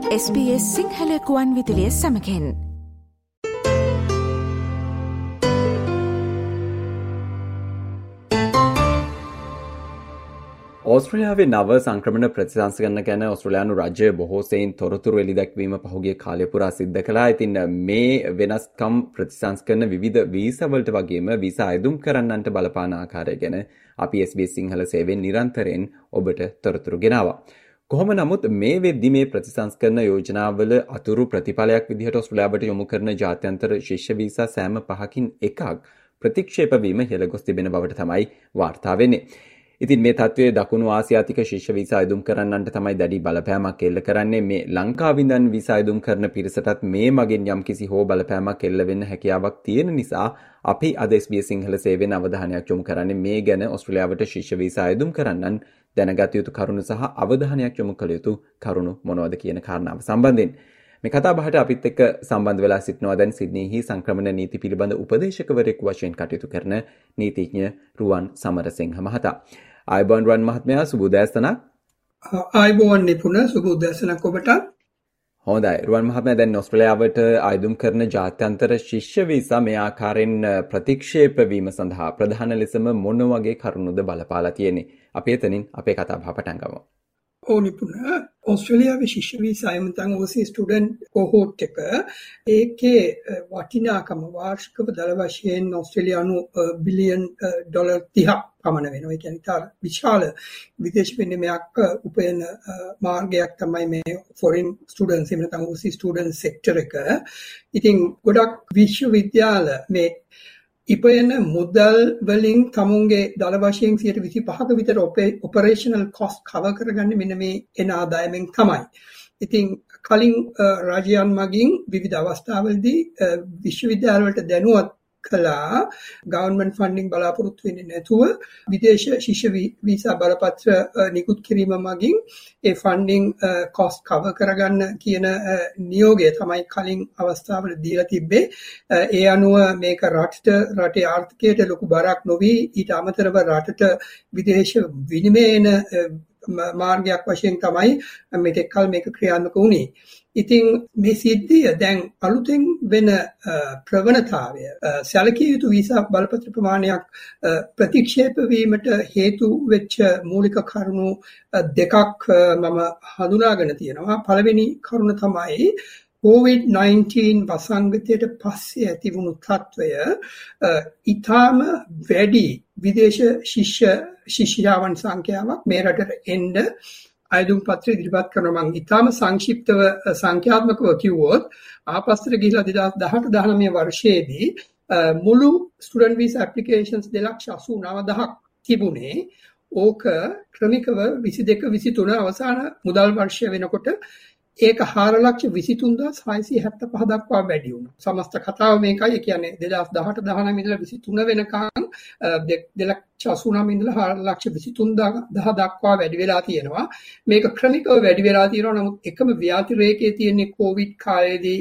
SBS Sinhala ගුවන් විදුලිය සමගින් ඕස්ට්‍රේලියාවේ නව සංක්‍රමණ ප්‍රතිසංස්කරණ ගැන ඕස්ට්‍රේලියානු රජය බොහෝ සෙයින් තොරතුරු එළිදැක්වීම පහුගිය කාලය පුරා සිද්ධ කළා. ඉතින් මේ වෙනස්කම් ප්‍රතිසංස්කරණ විවිධ වීසා වලට වගේම වීසා අයදුම් කරන්නන්ට බලපාන ආකාරය ගැන අපි SBS සිංහල සේවයෙන් නිරන්තරයෙන් ඔබට තොරතුරු ගෙනාවා. කොහොම නමුත් මේ වෙද්දි මේ ප්‍රතිසංස්කරණ යෝජනාවල අතුරු ප්‍රතිඵලයක් විදිහට ඕස්ට්‍රේලියාවට යොමු කරන ජාත්‍යන්තර ශිෂ්‍ය වීසා සෑම 5කින් එකක් ප්‍රතික්ෂේප වීම ඉහළ ගොස් තිබෙන බවට තමයි වාර්තා වෙන්නේ. ඉතින් මේ තත්ත්වයේ දකුණු ආසියාතික ශිෂ්‍ය වීසා අයදුම් කරන්නන්ට තමයි දැඩි බලපෑමක් එල්ල කරන්නේ. මේ ලංකාවෙන් ඉඳන් වීසා අයදුම් කරන පිරිසටත් මේ මගින් යම්කිසි හෝ බලපෑමක් එල්ල වෙන්න හැකියාවක් තියෙන නිසා අපි අද SBS සිංහල සේවයෙන් අවධානයක් යොමු කරන්නේ මේ ගැන ඕස්ට්‍රේලියාවට ශිෂ්‍ය වීසා අයදුම් කරන්නන් දැනගත යුතු කරුණු සහ අවධානයක් යොමු කළ යුතු කරුණු මොනවද කියන කාරණාව සම්බන්ධයෙන්. මේ කතා බහට අපිත් එක්ක සම්බන්ධ වෙලා සිටිනවා දැන් සිඩ්නිහි සංක්‍රමණ නීති පිළිබඳ උපදේශකවරයෙකු වශයෙන් කටයුතු කරන නීතිඥ රුවන් සමරසිංහ මහතා. ආයුබෝවන් රුවන් මහත්මයා, සුබ උදෑසනක්. ආයුබෝවන් නිපුණ, සුබ උදෑසනක් ඔබට. හොඳයි. රුවන් මහත්මයා, දැන් ඕස්ට්‍රේලියාවට ආයුම් කරන ජාත්‍යන්තර ශිෂ්‍ය වීසා මේ ආකාරයෙන් ප්‍රතික්ෂේප වීම සඳහා ප්‍රධාන ලෙසම මොන වගේ කරුණුද බලපාලා තියෙන්නේ? අපි එතනින් අපේ කතා බහ පටන් ගමු. නිපුණ, ඕස්ට්‍රේලියාවේ ශිෂ්‍ය වීසා එහෙම නැත්නම් ඕවර්සීස් ස්ටුඩන්ට් කොහෝට් එක ඒකේ වටිනාකම වාර්ෂිකව දල වශයෙන් ඕස්ට්‍රේලියානු බිලියන් ඩොලර් 30ක් පමණ වෙනවා. ඒ කියන්නේ තර විශාල විදේශ විනිමයක් උපයන මාර්ගයක් තමයි මේ ෆොරින් ස්ටුඩන්ට්ස් එහෙම නැත්නම් ඕවර්සීස් ස්ටුඩන්ට් සෙක්ටර් එක. ඉතින් ගොඩක් විශ්වවිද්‍යාල මේ ඉපයන මුදල් වලින් තමුන්ගේ දල වශයෙන් 25% විතර ඔපරේෂනල් කොස්ට් කවර් කරගන්නේ මෙන්න මේ එන ආදායමෙන් තමයි. ඉතින් කලින් රාජ්‍යයන් මගින් විවිධ අවස්ථාවලදී විශ්වවිද්‍යාල වලට දැනුවත් කළා ගවර්න්මන්ට් ෆන්ඩින් බලාපොරොත්තු වෙන්නේ නැතුව විදේශ ශිෂ්‍ය වීසා බලපත්‍ර නිකුත් කිරීම මගින් ඒ ෆන්ඩින් කොස්ට් කවර් කරගන්න කියන නියෝගය තමයි කලින් අවස්ථාවල දීලා තිබ්බේ. ඒ අනුව මේක රටේ ආර්ථිකයට ලොකු බරක් නොවි ඊට අමතරව රටට විදේශ විනිමයන මාර්ගයක් වශයෙන් තමයි මෙතෙක් කල මේක ක්‍රියාත්මක වුණේ. ඉතින් මේ සිද්ධිය දැන් අලුතෙන් වෙන ප්‍රවණතාවය සැලකිය යුතු වීසා බලපත්‍ර ප්‍රමාණයක් ප්‍රතික්ෂේප වීමට හේතු වෙච්ච මූලික කරුණු දෙකක් මම හඳුනාගෙන තියෙනවා. පළවෙනි කරුණ තමයි COVID-19 වසංගතයට පස්සේ ඇතිවුණු තත්ත්වය ඊටාම වැඩි විදේශ ශිෂ්‍යාවන් සංඛ්‍යාවක් මේ රටට එන්න අයදුම් පත්‍රය ඉදිරිපත් කරනවා. මම ඊටාම සංක්ෂිප්තව සංඛ්‍යාත්මකව කිව්වොත් ආපස්සට ගිහිලා 2018-19 වර්ෂයේදී මුළු ස්ටුඩන්ට් වීසා ඇප්ලිකේෂන්ස් 2,89,000ක් තිබුණේ. ඕක ක්‍රමිකව 22-23 අවසාන මුදල් වර්ෂය වෙනකොට ඒක 4,23,675 දක්වා වැඩි වුණා. සමස්ත කතාව මේකයි. ඒ කියන්නේ 2018-19 ඉඳලා 23 වෙනකන් 2,89,000 ඉඳලා 4,23,000 දක්වා වැඩි වෙලා තියෙනවා. මේක ක්‍රමිකව වැඩි වෙලා තියෙනවා. නමුත් එකම ව්‍යාති රේඛයේ තියෙන කොවිඩ් කාලයේදී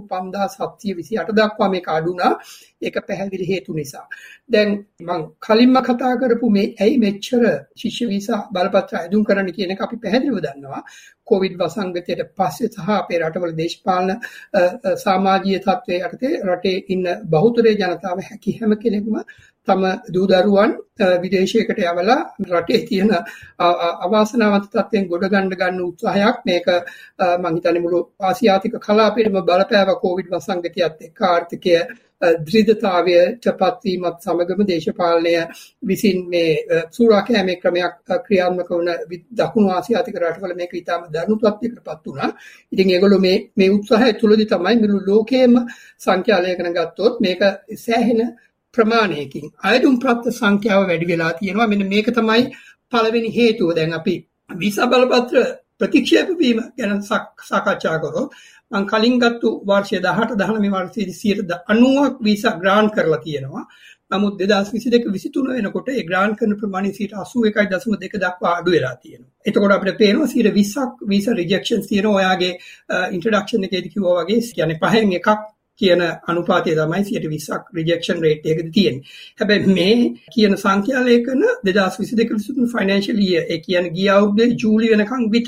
85,728 දක්වා මේක අඩු වුණා. ඒක පැහැදිලි හේතු නිසා. දැන් මම කලින්ම කතා කරපු මේ ඇයි මෙච්චර ශිෂ්‍ය වීසා බලපත්‍ර අයදුම් කරන්න කියන එක අපි පැහැදිලිව දන්නවා. කොවිඩ් වසංගතයට පස්සේ සහ අපේ රටවල දේශපාලන සමාජීය තත්ත්වයේ යටතේ රටේ ඉන්න බහුතරය ජනතාව හැකි හැම කෙනෙක්ම තම දූ දරුවන් විදේශයකට යවලා රටේ තියෙන අවාසනාවන්ත තත්ත්වයෙන් ගොඩ ගන්න උත්සාහයක් මේක මම හිතන්නේ මුළු ආසියාතික කලාපයටම බලපෑව කොවිඩ් වසංගතයත් එක්ක ආර්ථිකය ද්‍රිතතාවයට පත්වීමත් සමගම දේශපාලනය විසින් මේ සූරාකෑමේ ක්‍රමයක් ක්‍රියාත්මක වන දකුණු ආසියාතික රටවල මේක ඉතාම දරුණු තත්ත්වයකටපත් වුණා. ඉතින් ඒගොල්ලෝ මේ උත්සාහය තුලදී තමයි මුළු ලෝකයේම සංඛ්‍යාලයකන ගත්තොත් මේක සෑහෙන ප්‍රමාණයකින් අයදුම් ප්‍රාප්ත සංඛ්‍යාව වැඩි වෙලා තියෙනවා. මෙන්න මේක තමයි පළවෙනි හේතුව. දැන් අපි වීසා බලපත්‍ර ප්‍රතික්ෂේප වීම ගැන සාකච්ඡා කරොත් මම කලින් ගත්තු වර්ෂය 18-19 වර්ෂයේදී 90% වීසා ග්‍රාන්ට් කරලා තියෙනවා. නමුත් 2022-23 වෙනකොට ඒ ග්‍රාන්ට් කරන ප්‍රමාණය 81.2 දක්වා අඩු වෙලා තියෙනවා. එතකොට අපිට පේනවා 20%ක් වීසා රිජෙක්ෂන්ස් තියෙනවා. ඔයාගේ ඉන්ට්‍රොඩක්ෂන් එකේදී කිව්වා වගේ කියන්නේ 5න් එකක් කියන අනුපාතය තමයි 20%ක් රිජෙක්ෂන් රේට් එකකදී තියෙන්නේ. හැබැයි මේ කියන සංඛ්‍යා ලේඛන 2022-23 ෆයිනෑන්ෂල් ඉයර් ඒ කියන්නේ ගිය අවුරුද්දේ ජූලි වෙනකන් විතරයි.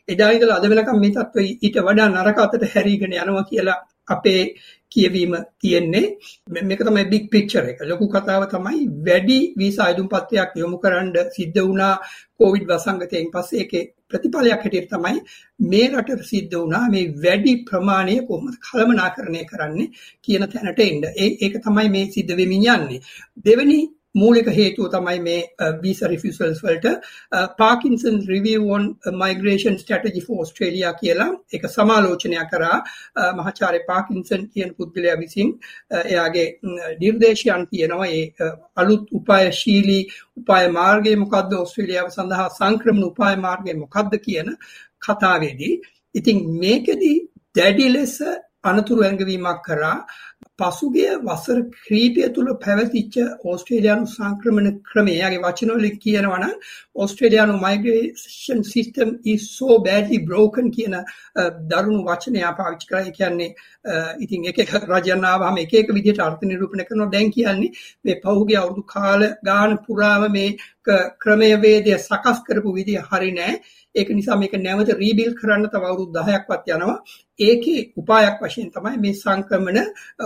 එදා ඉඳලා අද වෙනකම් මේ තත්ත්වය ඊට වඩා නරක අතට හැරීගෙන යනවා කියලා අපේ කියවීම තියෙන්නේ. මේක තමයි big picture එක. ලොකු කතාව තමයි වැඩි වීසා අයදුම් පත්‍රයක් යොමු කරන්න සිද්ධ වුණා කොවිඩ් වසංගතයෙන් පස්සේ. ඒකේ ප්‍රතිඵලයක් හැටියට තමයි මේ රටට සිද්ධ වුණා මේ වැඩි ප්‍රමාණය කොහොමද කළමනාකරණය කරන්නේ කියන තැනට එන්න. ඒක තමයි මේ සිද්ධ වෙමින් යන්නේ. දෙවෙනි මූලික හේතුව තමයි මේ visa refusals වලට Parkinson Review on Migration Strategy for Australia කියලා එක සමාලෝචනයක් කරා මහාචාර්ය පාකින්සන් කියන පුද්ගලයා විසින්. එයාගේ නිර්දේශයන් තියෙනවා ඒ අලුත් උපායශීලී උපාය මාර්ගය මොකද්ද, ඕස්ට්‍රේලියාව සඳහා සංක්‍රමණ උපාය මාර්ගය මොකද්ද කියන කතාවේදී ඉතින් මේකෙදි දැඩි ලෙස අනතුරු ඇඟවීමක් කරා පසුගිය වසර කිහිපය තුළ පැවතිච්ච ඕස්ට්‍රේලියානු සංක්‍රමණ ක්‍රමය. එයාගේ වචන වලින් කියනවා නම් ඕස්ට්‍රේලියානු migration system is so badly broken කියන දරුණු වචනය පාවිච්චි කරා. ඒ කියන්නේ ඉතින් එක රජයන් ආවම එක විදිහට අර්ථ නිරූපණය කරනවා. දැන් කියන්නේ මේ පහුගිය අවුරුදු කාල ගාන පුරාම මේ ක්‍රමවේදය සකස් කරපු විදිය හරි නෑ. ඒක නිසා මේක නැවත රීබිල්ඩ් කරන්න තව අවුරුදු 10ක්වත් යනවා. ඒකේ උපායක් වශයෙන් තමයි මේ සංක්‍රමණ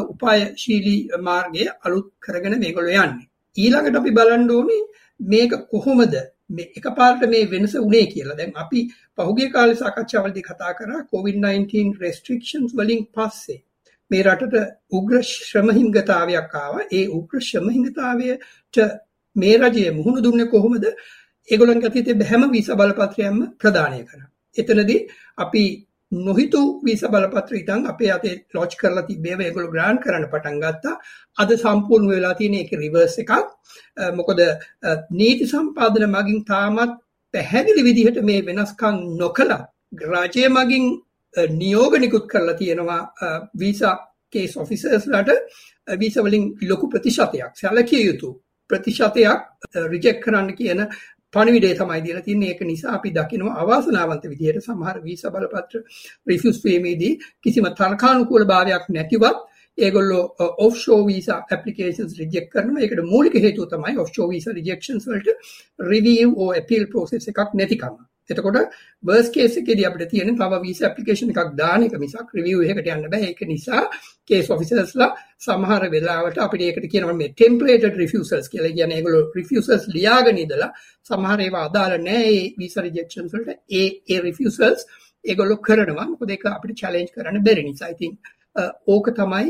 උපායශීලී මාර්ගය අලුත් කරගෙන මේගොල්ලෝ යන්නේ. ඊළඟට අපි බලන්න ඕනේ මේක කොහොමද මේ එකපාරට මේ වෙනස වුණේ කියලා. දැන් අපි පහුගිය කාලේ සාකච්ඡාවලදී කතා කරා COVID-19 restrictions වලින් පස්සේ මේ රටට උග්‍ර ශ්‍රමහිංගතාවයක් ආවා. ඒ උග්‍ර ශ්‍රමහිංගතාවයට මේ රජය මුහුණ දුන්නේ කොහොමද? ඒගොල්ලන් ගතියේ හැම වීසා බලපත්‍රයක්ම ප්‍රදානය කරා. එතනදී අපි නොහිතු වීසා බලපත්‍ර ඉතින් අපේ අතේ ලොන්ච් කරලා තිබ්බේව ඒගොල්ලෝ ග්‍රෑන්ට් කරන්න පටන් ගත්තා. අද සම්පූර්ණ වෙලා තියෙන එක රිවර්ස් එකක්. මොකද නීති සම්පාදන මගින් තාමත් පැහැදිලි විදිහට මේ වෙනස්කම් නොකලා රාජ්‍ය මගින් නියෝග නිකුත් කරලා තියෙනවා වීසා කේස් ඔෆිසර්ස්ලාට වීසා වලින් ලොකු ප්‍රතිශතයක් සැලකිය යුතු ප්‍රතිශතයක් රිජෙක්ට් කරන්න කියන පණිවිඩය තමයි දීලා තියෙන්නේ. ඒක නිසා අපි දකිනවා අවාසනාවන්ත විදිහට සමහර වීසා බලපත්‍ර රිෆියුස් වීමේදී කිසිම තර්කානුකූල භාවයක් නැතිවත් ඒගොල්ලෝ ඔෆ්ෂෝර් වීසා ඇප්ලිකේෂන්ස් රිජෙක්ට් කරනවා. ඒකට මූලික හේතුව තමයි ඔෆ්ෂෝර් වීසා රිජෙක්ෂන්ස් වලට රිවිව් ඕ අපීල් ප්‍රොසෙස් එකක් නැතිකම. එතකොට වර්ස්ට් කේස් එකේදී අපිට තියෙන තව වීසා ඇප්ලිකේෂන් එකක් දාන එක මිසක් රිවිව් එකකට යන්න බෑ. ඒක නිසා කේස් ඔෆිසර්ස්ලා සමහර වෙලාවට අපිට ඒකට කියනවා මේ ටෙම්ප්ලේටඩ් රිෆියුසල්ස් කියලා. කියන්නේ ඒගොල්ලෝ රිෆියුසල්ස් ලියාගෙන ඉඳලා සමහර ඒවා අදාළ නැහැ ඒ වීසා රිජෙක්ෂන්ස් වලට. ඒ රිෆියුසල්ස් ඒගොල්ලෝ කරනවා. මොකද ඒක අපිට චැලෙන්ජ් කරන්න බැරි නිසා. ඉතින් ඕක තමයි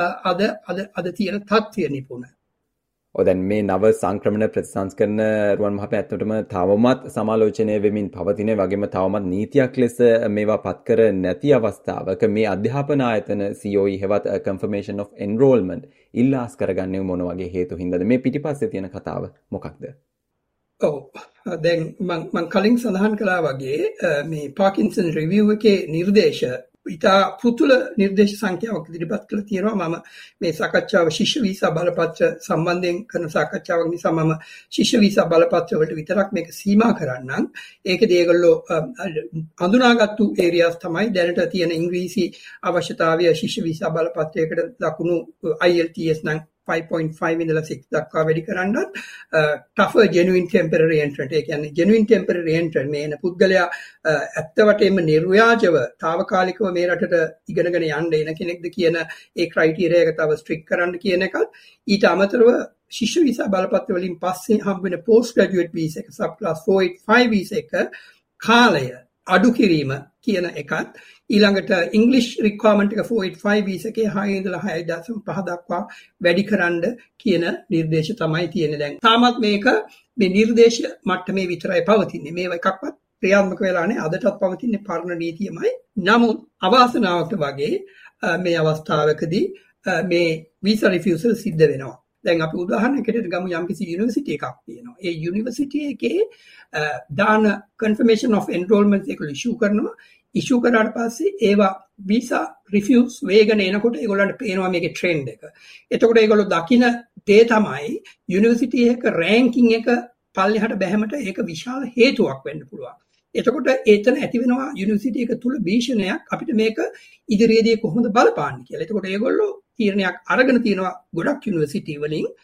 අද තියෙන තත්ත්වය නිපුණ. දැන් මේ නව සංක්‍රමණ ප්‍රතිසංස්කරණ රුවන් මහත්මයා ඇත්තටම තවමත් සමාලෝචනය වෙමින් පවතින වගේම තවමත් නීතියක් ලෙස මේවා පත් කර නැති අවස්ථාවක මේ අධ්‍යාපන ආයතන COE හෙවත් confirmation of enrollment ඉල්ලාස් කරගන්නේ මොන වගේ හේතු හින්දාද? මේ පිටිපස්සේ තියෙන කතාව මොකක්ද? දැන් මම කලින් සඳහන් කළා වගේ මේ පාකින්සන් රිවිව් එකේ නිර්දේශ ඉතා පෘතුල නිර්දේශ සංඛ්‍යාවක් ඉදිරිපත් කරලා තියෙනවා. මම මේ සාකච්ඡාව ශිෂ්‍ය වීසා බලපත්‍ර සම්බන්ධයෙන් කරන සාකච්ඡාවක් නිසා මම ශිෂ්‍ය වීසා බලපත්‍ර වලට විතරක් මේක සීමා කරන්නම්. ඒකදී ඒගොල්ලෝ හඳුනාගත්තු ඒරියාස් තමයි දැනට තියෙන ඉංග්‍රීසි අවශ්‍යතාවය ශිෂ්‍ය වීසා බලපත්‍රයකට දකුණු IELTS නම් 5.5 ඉඳලා 6 දක්වා වැඩි කරන්නත් tougher genuine temporary entrant. ඒ කියන්නේ genuine temporary entrant මේ පුද්ගලයා ඇත්ත වශයෙන්ම නිර්ව්‍යාජව తాවකාලිකව මේ රටට ඉගෙනගෙන යන්න එන කෙනෙක්ද කියන ඒ ක්‍රයිටීරියා එක තව ස්ට්‍රික්ට් කරන්න කියන එකත් ඊට අමතරව ශිෂ්‍ය වීසා බලපත්‍ර වලින් පස්සේ හම්බ වෙන post graduate visa එක sub class 485 visa එක කාලය අඩු කිරීම කියන එකත් ඊළඟට ඉංග්‍රීසි රික්වයර්මන්ට් එක 485 වීසා එකේ 6 ඉඳලා 6.5 දක්වා වැඩි කරන්න කියන නිර්දේශ තමයි තියෙන්නේ. දැන් තාමත් මේක මේ නිර්දේශ මට්ටමේ විතරයි පවතින්නේ. මේව එකක්වත් ක්‍රියාත්මක වෙලා නැහැ. අදටත් පවතින්නේ පරණ නීතියමයි. නමුත් අවාසනාවකට වගේ මේ අවස්ථාවකදී මේ වීසා රිෆියුසල් සිද්ධ වෙනවා. දැන් අපි උදාහරණයකට ගමු යම්කිසි යුනිවර්සිටි එකක් තියෙනවා. ඒ යුනිවර්සිටි එකේ දාන confirmation of enrollment එක ඉෂුව කරනවා. ඉෂුව කරාට පස්සේ ඒවා වීසා රිෆියුස් වේගන එනකොට ඒගොල්ලන්ට පේනවා මේකේ ට්‍රෙන්ඩ් එක. එතකොට ඒගොල්ලෝ දකින දේ තමයි යුනිවර්සිටි එක රෑන්කින් එක පල්ලෙහාට බැහැමට ඒක විශාල හේතුවක් වෙන්න පුළුවන්. එතකොට එතන ඇති වෙනවා යුනිවර්සිටි එක තුල භීෂණයක් අපිට මේක ඉදිරියේදී කොහොමද බලපාන්නේ කියලා. එතකොට ඒගොල්ලෝ තීරණයක් අරගෙන තියෙනවා ගොඩක් යුනිවර්සිටි වලින්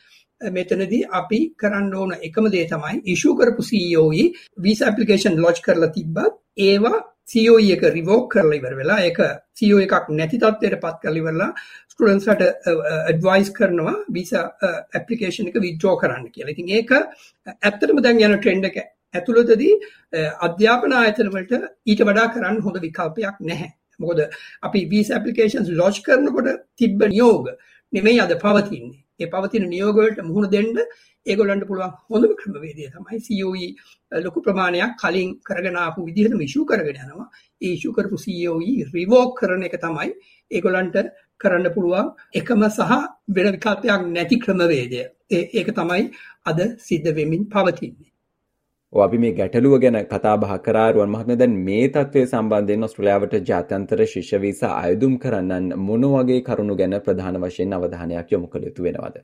මෙතනදී අපි කරන්න ඕන එකම දේ තමයි ඉෂුව කරපු COE වීසා ඇප්ලිකේෂන් ලොන්ච් කරලා තිබ්බත් ඒවා COE එක රිවෝක් කරලා ඉවර වෙලා ඒක COE එකක් නැති තත්ත්වයට පත් කරලා ඉවරලා ස්ටුඩන්ට්ස්ලට ඇඩ්වයිස් කරනවා වීසා ඇප්ලිකේෂන් එක විත්ඩ්‍රෝ කරන්න කියලා. ඉතින් ඒක ඇත්තටම දැන් යන ට්‍රෙන්ඩ් එක ඇතුළතදී අධ්‍යාපන ආයතන වලට ඊට වඩා කරන්න හොඳ විකල්පයක් නැහැ. මොකද අපි වීසා ඇප්ලිකේෂන්ස් ලොන්ච් කරනකොට තිබ්බ නියෝග නෙමෙයි අද පවතින්නේ. ඒ පවතින නියෝග වලට මුහුණ දෙන්න ඒගොල්ලන්ට පුළුවන් හොඳම ක්‍රමවේදය තමයි COE ලොකු ප්‍රමාණයක් කලින් කරගෙන ආපු විදිහටම ඉෂුව කරගෙන යනවා. ඒ ඉෂුව කරපු COE රිවෝක් කරන එක තමයි ඒගොල්ලන්ට කරන්න පුළුවන් එකම සහ වෙන විකල්පයක් නැති ක්‍රමවේදය. ඒක තමයි අද සිද්ධ වෙමින් පවතින්නේ. අපි මේ ගැටලුව ගැන කතා බහ කරා රුවන් මහත්මයා. දැන් මේ තත්ත්වය සම්බන්ධයෙන් ඕස්ට්‍රේලියාවට ජාත්‍යන්තර ශිෂ්‍ය වීසා අයදුම් කරන්නන් මොන වගේ කරුණු ගැන ප්‍රධාන වශයෙන් අවධානයක් යොමු කළ යුතු වෙනවද?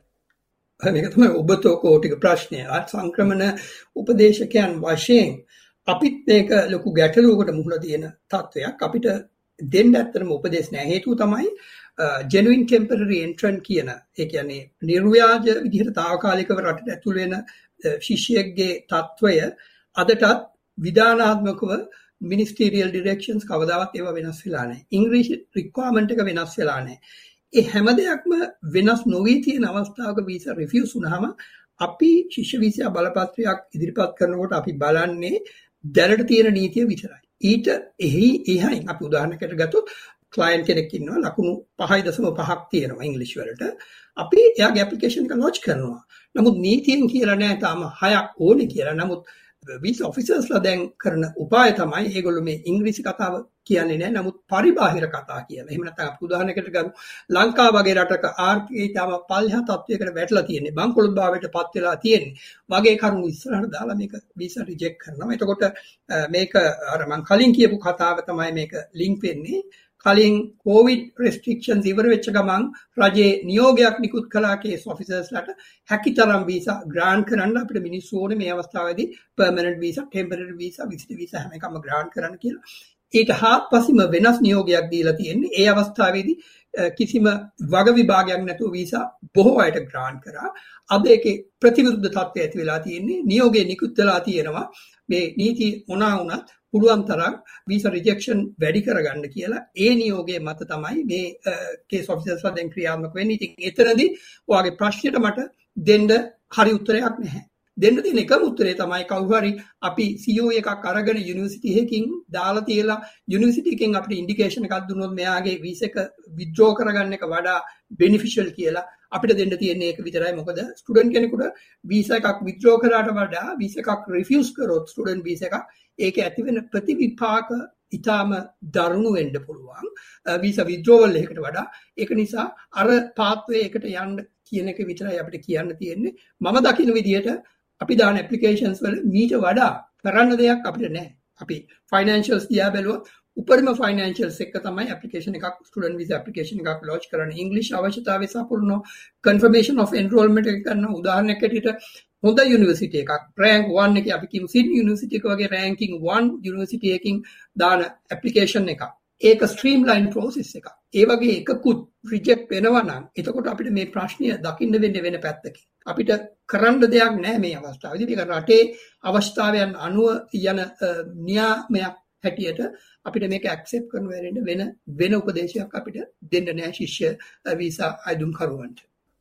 මේක තමයි ඔබතෝ කෝටික ප්‍රශ්නය. සංක්‍රමණ උපදේශකයන් වශයෙන් අපිත් මේක ලොකු ගැටලුවකට මුහුණ දෙන තත්ත්වයක්. අපිට දෙන්න ඇත්තටම උපදේශ නැහැ. හේතුව තමයි genuine temporary entrant කියන ඒ කියන්නේ නිර්ව්‍යාජ විදිහට తాවකාලිකව රටට ඇතුල් වෙන ශිෂ්‍යයෙක්ගේ තත්ත්වය අදටත් විධානාත්මකව මිනිස්ටීරියල් ඩිරෙක්ෂන්ස් කවදාවත් ඒවා වෙනස් වෙලා නැහැ. ඉංග්‍රීසි රික්වයර්මන්ට් එක වෙනස් වෙලා නැහැ. ඒ හැම දෙයක්ම වෙනස් නොවී තියෙන අවස්ථාවක වීසා රිෆියුස් වුණාම අපි ශිෂ්‍ය වීසා බලපත්‍රයක් ඉදිරිපත් කරනකොට අපි බලන්නේ දැනට තියෙන නීතිය විතරයි. ඊට එහයින් අපි උදාහරණයකට ගත්තොත් ක්ලයන්ට් කෙනෙක් ඉන්නවා ලකුණු 5.5ක් තියෙනවා ඉංග්‍රීසි වලට. අපි එයාගේ ඇප්ලිකේෂන් එක ලොන්ච් කරනවා. නමුත් නීතියෙන් කියලා නැහැ තාම 6ක් ඕනේ කියලා. නමුත් වීසා ඔෆිසර්ස්ලා දැන් කරන උපාය තමයි ඒගොල්ලෝ මේ ඉංග්‍රීසි කතාව කියන්නේ නැහැ. නමුත් පරිබාහිර කතා කියලා. එහෙම නැත්නම් අපි උදාහරණයකට ගමු ලංකාව වගේ රටක ආර්ථිකය තාම පල්හා තත්වයකට වැටලා තියෙන්නේ. බංකොලොත් භාවයට පත් වෙලා තියෙන්නේ. වගේ කරුණු ඉස්සරහට දාලා මේක වීසා රිජෙක්ට් කරනවා. එතකොට මේක අර මම කලින් කියපු කතාව තමයි මේක ලින්ක් වෙන්නේ. කලින් COVID restrictions ඉවර වෙච්ච ගමන් රජයේ නියෝගයක් නිකුත් කළා කේස් ඔෆිසර්ස්ලාට හැකිතරම් වීසා ග්‍රාන්ට් කරන්න අපිට මිනිස්සු ඕනේ මේ අවස්ථාවේදී permanent visa, temporary visa, visitor visa හැම එකම ග්‍රාන්ට් කරන්න කියලා. ඊට හාත්පසින්ම වෙනස් නියෝගයක් දීලා තියෙන්නේ. ඒ අවස්ථාවේදී කිසිම වග විභාගයක් නැතුව වීසා බොහෝ අයට ග්‍රාන්ට් කරා. අද ඒකේ ප්‍රතිවිරුද්ධ තත්ත්වය ඇති වෙලා තියෙන්නේ. නියෝගය නිකුත් වෙලා තියෙනවා. මේ නීති මොනවා වුණත් පුළුවන් තරම් වීසා රිජෙක්ෂන් වැඩි කරගන්න කියලා ඒ නියෝගයේ මත තමයි මේ කේස් ඔෆිසර්ස්ලා දැන් ක්‍රියාත්මක වෙන්නේ. ඉතින් එතනදී ඔයාගේ ප්‍රශ්නෙට මට දෙන්න හරි උත්තරයක් නැහැ. දෙන්න තියෙන එකම උත්තරේ තමයි කවුරු හරි අපි COE එකක් අරගෙන යුනිවර්සිටි එකකින් දාලා තියලා යුනිවර්සිටි එකෙන් අපිට ඉන්ඩිකේෂන් එකක් දුන්නොත් මෙයාගේ වීසා එක විත්ඩ්‍රෝ කරගන්න එක වඩා බෙනිෆිෂල් කියලා අපිට දෙන්න තියෙන්නේ ඒක විතරයි. මොකද ස්ටුඩන්ට් කෙනෙකුට වීසා එකක් විත්ඩ්‍රෝ කරාට වඩා වීසා එකක් රිෆියුස් කරොත් ස්ටුඩන්ට් වීසා එකක් ඒක ඇති වෙන ප්‍රතිවිපාක ඊටාම දරුණු වෙන්න පුළුවන් වීසා විත්ඩ්‍රෝවල් එකකට වඩා. ඒක නිසා අර පාත්වේ එකට යන්න කියන එක විතරයි අපිට කියන්න තියෙන්නේ. මම දකින විදිහට අපි දාන ඇප්ලිකේෂන්ස් වල මීට වඩා කරන්න දෙයක් අපිට නැහැ. අපි ෆයිනෑන්ෂියල්ස් දිහා බැලුවොත් උපරිම ෆයිනෑන්ෂියල්ස් එක තමයි ඇප්ලිකේෂන් එකක් ස්ටුඩන්ට් වීසා ඇප්ලිකේෂන් එකක් ලොන්ච් කරන්න. ඉංග්‍රීසි අවශ්‍යතාවය සපුරනවා. කන්ෆර්මේෂන් ඔෆ් එන්රෝල්මන්ට් එක කරනවා. උදාහරණයක් ඇටියට හොඳ යුනිවර්සිටි එකක් රෑන්ක් 1 එකේ අපි කියමු සිඩ්නි යුනිවර්සිටි එක වගේ රෑන්කින් 1 යුනිවර්සිටි එකකින් දාන ඇප්ලිකේෂන් එකක්. ඒක ස්ට්‍රීම්ලයින් ප්‍රොසෙස් එකක්. ඒ වගේ එකකුත් රිජෙක්ට් වෙනවා නම් එතකොට අපිට මේ ප්‍රශ්නය දකින්න වෙන්නේ වෙන පැත්තකින්. අපිට කරන්න දෙයක් නැහැ මේ අවස්ථාවේදී. මේක රටේ අවස්ථාවයන් අනුව යන නියාමයක් හැටියට අපිට මේක ඇක්සෙප්ට් කරන වෙන උපදේශයක් අපිට දෙන්න නැහැ ශිෂ්‍ය වීසා අයදුම් කරුවන්ට.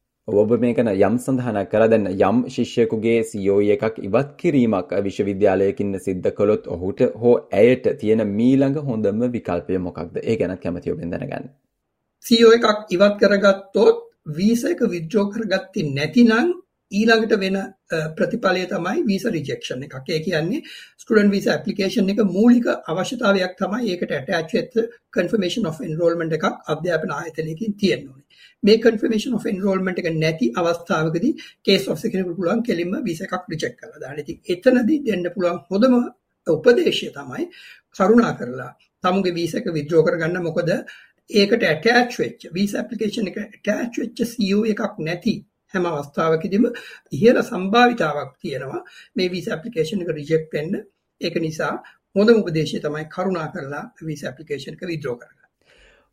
ඔබ මේකන යම් සඳහනක් කරලා දැන් යම් ශිෂ්‍යයෙකුගේ COE එකක් ඉවත් කිරීමක් විශ්වවිද්‍යාලයකින් සිද්ධ කළොත් ඔහුට හෝ ඇයට තියෙන මීළඟ හොඳම විකල්පය මොකක්ද? ඒ ගැනත් කැමතියි ඔබෙන් දැනගන්න. COE එකක් ඉවත් කරගත්තොත් වීසා එක විත්ඩ්‍රෝ කරගත්තේ නැතිනම් ඊළඟට වෙන ප්‍රතිඵලය තමයි වීසා රිජෙක්ෂන් එකක්. ඒ කියන්නේ ස්ටුඩන්ට් වීසා ඇප්ලිකේෂන් එක මූලික අවශ්‍යතාවයක් තමයි ඒකට ඇටච් වෙච්ච කන්ෆර්මේෂන් ඔෆ් එන්රෝල්මන්ට් එකක් අධ්‍යාපන ආයතනයකින් තියෙන්න ඕනේ. මේ කන්ෆර්මේෂන් ඔෆ් එන්රෝල්මන්ට් එක නැති අවස්ථාවකදී කේස් ඔෆිසර් කෙනෙකුට පුළුවන් කෙලින්ම වීසා එකක් රිජෙක්ට් කරලා දාන්න. ඉතින් එතනදී දෙන්න පුළුවන් හොඳම උපදේශය තමයි කරුණා කරලා තමුගේ වීසා එක විත්ඩ්‍රෝ කරගන්න. මොකද ඒකට ඇටච් වෙච්ච වීසා ඇප්ලිකේෂන් එක ඇටච් වෙච්ච COE එකක් නැති හැම අවස්ථාවකදීම ඉහළ සම්භාවිතාවක් තියෙනවා මේ වීසා ඇප්ලිකේෂන් එක රිජෙක්ට් වෙන්න. ඒක නිසා හොඳම උපදේශය තමයි කරුණා කරලා වීසා ඇප්ලිකේෂන් එක විත්ඩ්‍රෝ කරගන්න.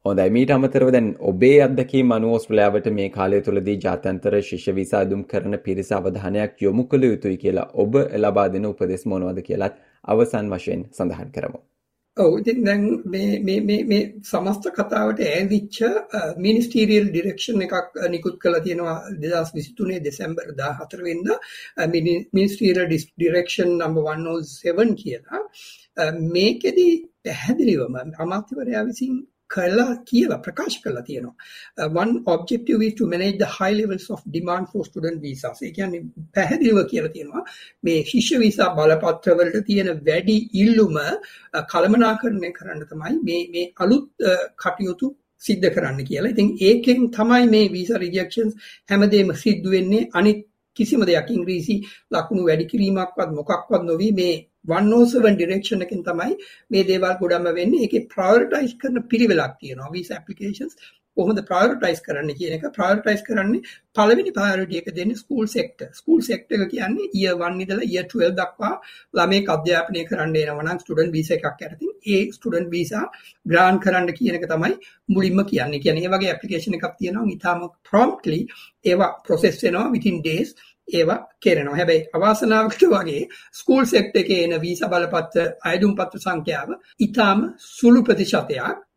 හොඳයි මීට අමතරව දැන් ඔබේ අත්දැකීම් අනුව ඕස්ට්‍රේලියාවට මේ කාලය තුළදී ජාත්‍යන්තර ශිෂ්‍ය වීසා අදුම් කරන පිරිස අවධානයක් යොමු කළ යුතුයි කියලා ඔබ ලබා දෙන උපදෙස් මොනවද කියලාත් අවසන් වශයෙන් සඳහන් කරමු. ඉතින් දැන් මේ සමස්ත කතාවට ඈඳිච්ච මිනිස්ටීරියල් ඩිරෙක්ෂන් එකක් නිකුත් කළා තියෙනවා 2023 දෙසැම්බර් 14 වෙනිදා මිනිස්ටීරියල් ඩිරෙක්ෂන් නම්බර් 107 කියලා. මේකෙදි පැහැදිලිවම අමාත්‍යවරයා විසින් කියලා ප්‍රකාශ කරලා තියෙනවා. One objective is to manage the high levels of demand for student visas. ඒ කියන්නේ පැහැදිලිව කියලා තියෙනවා මේ ශිෂ්‍ය වීසා බලපත්‍ර වලට තියෙන වැඩි ඉල්ලුම කළමනාකරණය කරන්න තමයි මේ අලුත් කටයුතු සිද්ධ කරන්න කියලා. ඉතින් ඒකෙන් තමයි මේ visa rejections හැමදේම සිද්ධ වෙන්නේ. අනිත් කිසිම දෙයක් ඉංග්‍රීසි ලකුණු වැඩි කිරීමක්වත් මොකක්වත් නොවි මේ 107 ඩිරෙක්ෂන් එකෙන් තමයි මේ දේවල් ගොඩක්ම වෙන්නේ. ඒකේ ප්‍රයොරිටයිස් කරන පිළිවෙලක් තියෙනවා. visa applications කොහොමද ප්‍රයොරිටයිස් කරන්න කියන එක. ප්‍රයොරිටයිස් කරන්නේ පළවෙනි ප්‍රයොරිටි එක දෙන්නේ ස්කූල් සෙක්ටර්. ස්කූල් සෙක්ටර් එක කියන්නේ year 1 ඉඳලා year 12 දක්වා ළමයෙක් අධ්‍යාපනය කරන්න එනවා නම් ස්ටුඩන්ට් වීසා එකක් යටතේ ඒ ස්ටුඩන්ට් වීසා ග්‍රාන්ට් කරන්න කියන එක තමයි මුලින්ම කියන්නේ. කියන්නේ මේ වගේ ඇප්ලිකේෂන් එකක් තියෙනවා. ඊටාම promptly ඒවා process වෙනවා within days. ඒවා කෙරෙනවා. හැබැයි අවාසනාවකට වගේ ස්කූල් සෙක්ටර් එකේ එන වීසා බලපත්‍ර අයදුම් පත්‍ර සංඛ්‍යාව ඊටාම සුළු ප්‍රතිශතයක්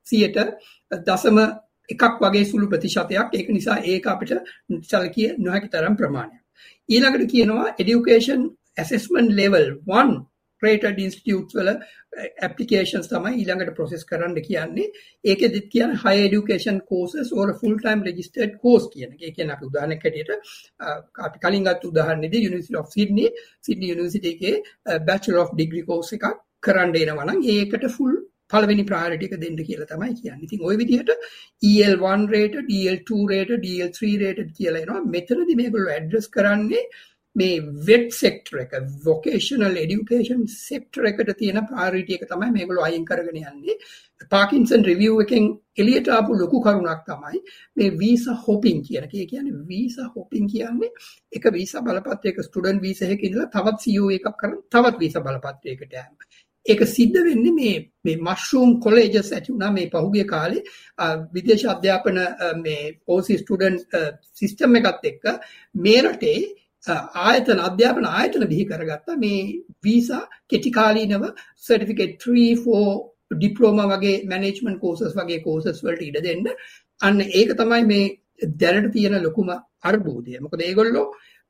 0.1ක් වගේ සුළු ප්‍රතිශතයක්. ඒක නිසා ඒක අපිට සැලකිය නොහැකි තරම් ප්‍රමාණයක්. ඊළඟට කියනවා education assessment level 1 rated institutes වල applications තමයි ඊළඟට process කරන්න කියන්නේ. ඒකෙදිත් කියන්නේ higher education courses or a full time registered course කියන එක. ඒ කියන්නේ අපි උදාහරණයක් හැටියට අපි කලින් ගත්ත උදාහරණෙදී University of Sydney University එකේ Bachelor of Degree course එකක් කරන්න එනවා නම් ඒකට full පළවෙනි ප්‍රයොරිටි එක දෙන්න කියලා තමයි කියන්නේ. ඉතින් ওই විදිහට EL1 rated, EL2 rated, EL3 rated කියලා එනවා. මෙතනදී මේගොල්ලෝ ඇඩ්‍රස් කරන්නේ මේ වෙට් සෙක්ටර් එක vocational education sector එකට තියෙන priority එක තමයි මේගොල්ලෝ අයින් කරගෙන යන්නේ. පාකින්සන් රිවිව් එකෙන් එළියට ආපු ලොකු කරුණක් තමයි මේ visa hopping කියන එක. ඒ කියන්නේ visa hopping කියන්නේ එක visa බලපත්‍රයක student visa එකක ඉඳලා තවත් COA එකක් කරන් තවත් visa බලපත්‍රයකට යෑම. ඒක සිද්ධ වෙන්නේ මේ mushroom colleges ඇති වුණා මේ පහුගිය කාලේ විදේශ අධ්‍යාපන මේ OC student system එකත් එක්ක මේ රටේ අධ්‍යාපන ආයතන බිහි කරගත්තා මේ වීසා කෙටි කාලීනව certificate 3-4 diploma වගේ management courses වගේ courses වලට ඉඩ දෙන්න. අන්න ඒක තමයි මේ දැනට තියෙන ලොකුම අර්බුදය. මොකද ඒගොල්ලෝ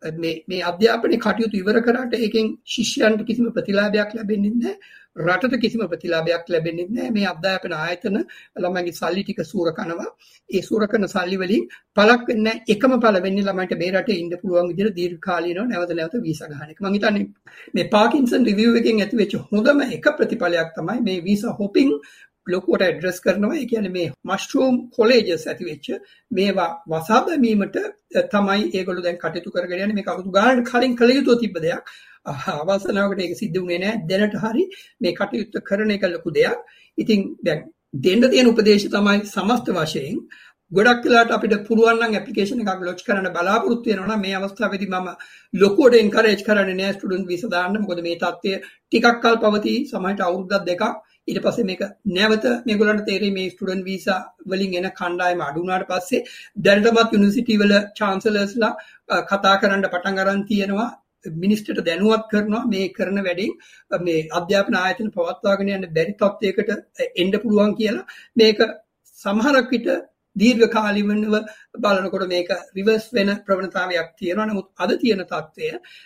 මේ අධ්‍යාපනයේ කටයුතු ඉවර කරාට ඒකෙන් ශිෂ්‍යයන්ට කිසිම ප්‍රතිලාභයක් ලැබෙන්නේ නැහැ. රටට කිසිම ප්‍රතිලාභයක් ලැබෙන්නේ නැහැ. මේ අධ්‍යාපන ආයතන ළමයිගේ සල්ලි ටික සූරකනවා. ඒ සූරකන සල්ලි වලින් පළක් වෙන්නේ නැහැ. එකම පළ වෙන්නේ ළමයිට මේ රටේ ඉන්න පුළුවන් විදිහට දීර්ඝකාලීනව නැවත වීසා ගන්න එක. මම හිතන්නේ මේ පාකින්සන් රිවිව් එකෙන් ඇති වෙච්ච හොඳම එක ප්‍රතිඵලයක් තමයි මේ වීසා හොපින් ලොකුවට ඇඩ්‍රස් කරනවා. ඒ කියන්නේ මේ මෂ්රූම් කොලෙජස් ඇති වෙච්ච මේවා වසා දැමීමට තමයි ඒගොල්ලෝ දැන් කටයුතු කරගෙන යන්නේ. මේක අවුරුදු ගානකට කලින් කළ යුතු තිබ්බ දෙයක්. අවසනාවකට ඒක සිද්ධ වුණේ නැහැ. දැනට හරි මේ කටයුත්ත කරන එක ලොකු දෙයක්. ඉතින් දැන් දෙන්න තියෙන උපදේශය තමයි සමස්ත වශයෙන් ගොඩක් වෙලාවට අපිට පුළුවන් නම් ඇප්ලිකේෂන් එකක් ලොච් කරන්න බලාපොරොත්තු වෙනවා නම් මේ අවස්ථාවේදී මම ලොකුවට එන්කරේජ් කරන්නේ නැහැ ස්ටුඩන්ට් වීසා දාන්න. මොකද මේ තත්ත්වය ටිකක් කල් පවතී. සමහරට අවුරුද්දක් දෙකක්. ඊට පස්සේ මේක නැවත මේගොල්ලන්ට තේරෙයි මේ ස්ටුඩන්ට් වීසා වලින් එන කණ්ඩායම අඩු වුණාට පස්සේ දැනටමත් යුනිවර්සිටි වල චාන්සලර්ස්ලා කතා කරන්න පටන් අරන් තියෙනවා. මිනිස්ටර්ට දැනුවත් කරනවා මේ කරන වැඩෙන් මේ අධ්‍යාපන ආයතන පවත්වාගෙන යන්න බැරි තත්ත්වයකට එන්න පුළුවන් කියලා. මේක සමහරක් විට දීර්ඝකාලීනව බලනකොට මේක රිවර්ස් වෙන ප්‍රවණතාවයක් තියෙනවා. නමුත් අද තියෙන තත්ත්වය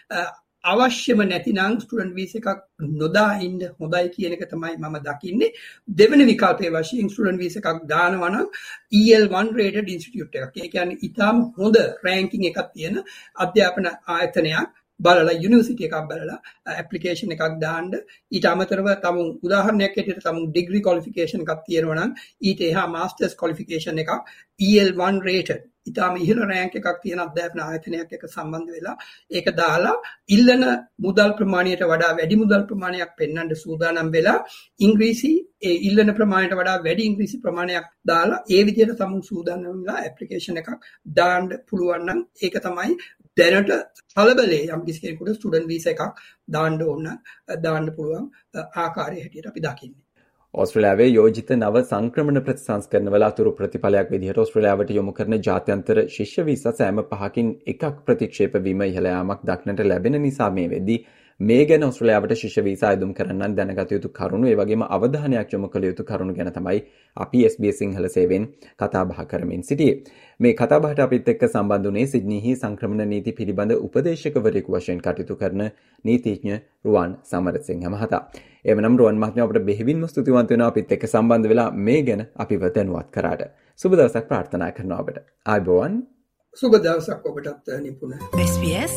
අවශ්‍යම නැතිනම් ස්ටුඩන්ට් වීසා එකක් නොදා ඉන්න හොඳයි කියන එක තමයි මම දකින්නේ. දෙවෙනි විකල්පයේ වශයෙන් ස්ටුඩන්ට් වීසා එකක් දානවා නම් EL1 rated institute එකක්. ඒ කියන්නේ ඊටාම හොඳ රෑන්කින් එකක් තියෙන අධ්‍යාපන ආයතනයක් බලලා යුනිවර්සිටි එකක් බලලා ඇප්ලිකේෂන් එකක් දාන්න. ඊට අමතරව තමුන් උදාහරණයක් ඇටියට තමුන් ඩිග්‍රී ක්වොලිෆිකේෂන් එකක් තියෙනවා නම් ඊට එහා මාස්ටර්ස් ක්වොලිෆිකේෂන් එකක් EL1 rated ඊටාම ඉහළ රෑන්ක් එකක් තියෙන අධ්‍යාපන ආයතනයක් එක්ක සම්බන්ධ වෙලා ඒක දාලා ඉල්ලන මුදල් ප්‍රමාණයට වඩා වැඩි මුදල් ප්‍රමාණයක් පෙන්වන්න සූදානම් වෙලා ඉංග්‍රීසි ඒ ඉල්ලන ප්‍රමාණයට වඩා වැඩි ඉංග්‍රීසි ප්‍රමාණයක් දාලා ඒ විදිහට තමුන් සූදානම් වෙලා ඇප්ලිකේෂන් එකක් දාන්න පුළුවන් නම් ඒක තමයි දැනට කලබලේ යම් කිසි කෙනෙකුට ස්ටුඩන්ට් වීසා එකක් දාන්න ඕන දාන්න පුළුවන් ආකාරය හැටියට අපි දකින්නේ. ඕස්ට්‍රේලියාවේ යෝජිත නව සංක්‍රමණ ප්‍රතිසංස්කරණවල අතුරු ප්‍රතිඵලයක් විදිහට ඕස්ට්‍රේලියාවට යොමු කරන ජාත්‍යන්තර ශිෂ්‍ය වීසා සෑම 5කින් එකක් ප්‍රතික්ෂේප වීම ඉහළ යාමක් දක්නට ලැබෙන නිසා මේ වෙද්දී මේ ගැන ඕස්ට්‍රේලියාවට ශිෂ්‍ය වීසා අයදුම් කරන්නන් දැනගත යුතු කරුණු ඒ වගේම අවධානයක් යොමු කළ යුතු කරුණු ගැන තමයි අපි SBS සිංහල සේවයෙන් කතා බහ කරමින් සිටියේ. මේ කතා බහට අපිත් එක්ක සම්බන්ධ වුණේ සිඩ්නිහි සංක්‍රමණ නීති පිළිබඳ උපදේශකවරයෙකු වශයෙන් කටයුතු කරන නීතිඥ රුවන් සමරසිංහ මහතා. එවනම් රුවන් මහත්මයා අපට බෙහෙවින්ම ස්තුතිවන්ත වෙනවා අපිත් එක්ක සම්බන්ධ වෙලා මේ ගැන අපිව දැනුවත් කරාට. සුබ දවසක් ප්‍රාර්ථනා කරනවා ඔබට. ආයුබෝවන්. සුබ දවසක් ඔබටත් නිපුණ. SBS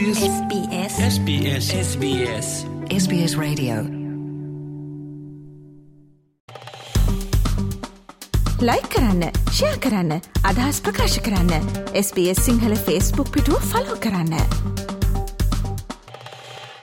Radio. ලයික් කරන්න, ෂෙයා කරන්න, අදහස් ප්‍රකාශ කරන්න. SBS සිංහල Facebook පිටුව ෆලෝ කරන්න.